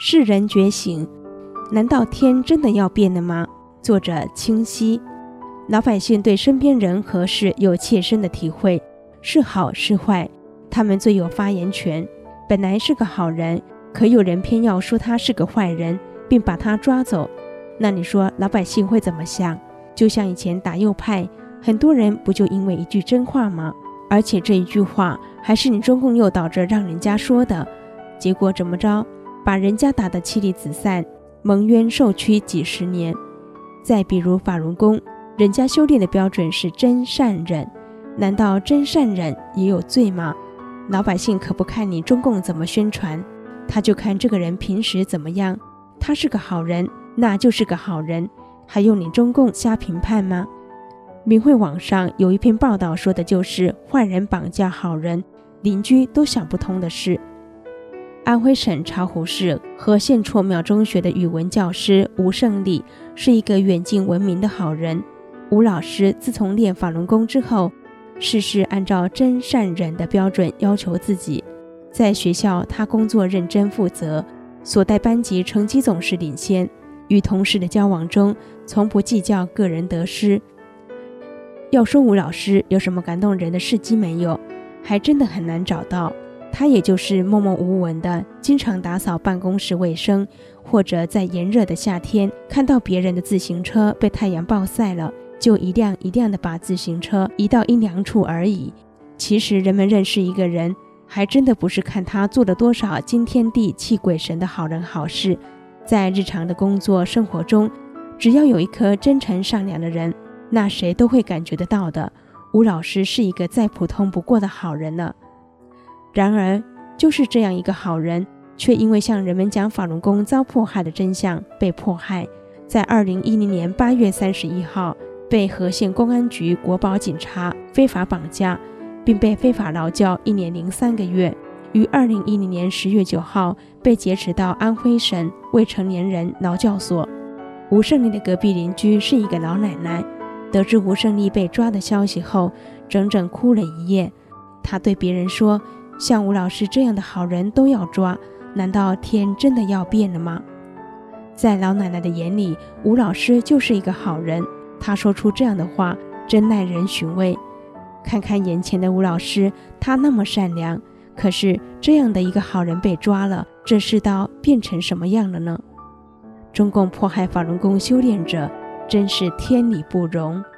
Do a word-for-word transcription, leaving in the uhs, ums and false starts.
世人觉醒，难道天真的要变了吗？作者清晰。老百姓对身边人和事有切身的体会，是好是坏，他们最有发言权。本来是个好人，可有人偏要说他是个坏人，并把他抓走，那你说老百姓会怎么想？就像以前打右派，很多人不就因为一句真话吗？而且这一句话还是你中共诱导着让人家说的，结果怎么着？把人家打得妻离子散，蒙冤受屈几十年。再比如法轮功，人家修炼的标准是真善忍，难道真善忍也有罪吗？老百姓可不看你中共怎么宣传，他就看这个人平时怎么样，他是个好人，那就是个好人，还用你中共瞎评判吗？明慧网上有一篇报道，说的就是坏人绑架好人，邻居都想不通的事。安徽省巢湖市和县辍庙中学的语文教师吴胜利是一个远近闻名的好人。吴老师自从练法轮功之后，事事按照真善忍的标准要求自己。在学校，他工作认真负责，所带班级成绩总是领先，与同事的交往中从不计较个人得失。要说吴老师有什么感动人的事迹没有，还真的很难找到。他也就是默默无闻的，经常打扫办公室卫生，或者在炎热的夏天看到别人的自行车被太阳暴晒了，就一辆一辆的把自行车移到阴凉处而已。其实人们认识一个人，还真的不是看他做了多少惊天地泣鬼神的好人好事，在日常的工作生活中，只要有一颗真诚善良的人，那谁都会感觉得到的。吴老师是一个再普通不过的好人了。然而就是这样一个好人，却因为向人们讲法轮功遭迫害的真相被迫害，在二零一零年八月三十一号被和县公安局国保警察非法绑架，并被非法劳教一年零三个月，于二零一零年十月九号被劫持到安徽省未成年人劳教所。吴胜利的隔壁邻居是一个老奶奶，得知吴胜利被抓的消息后，整整哭了一夜。她对别人说，像吴老师这样的好人都要抓，难道天真的要变了吗？在老奶奶的眼里，吴老师就是一个好人，他说出这样的话真耐人寻味。看看眼前的吴老师，他那么善良，可是这样的一个好人被抓了，这世道变成什么样了呢？中共迫害法轮功修炼者，真是天理不容。